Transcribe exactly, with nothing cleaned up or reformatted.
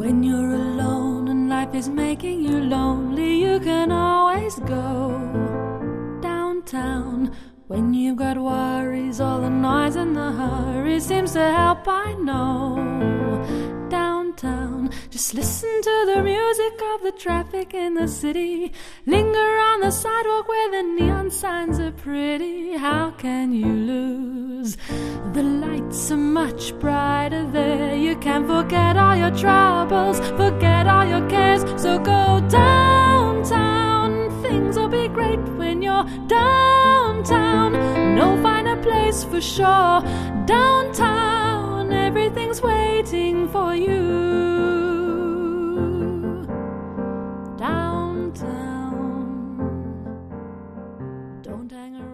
When you're alone and life is making you lonely, you can always go downtown. When you've got worries, all the noise and the hurry seems to help, I know. Downtown, just listen to the music of the traffic in the city. Linger on the sidewalk where the neon signs are pretty. How can you lose? The lights are much brighter there. You can forget all your troubles, forget all your cares. So go downtown, things will be great when you're downtown. No finer place for sure. Downtown, everything's waiting for you. Downtown, don't hang around.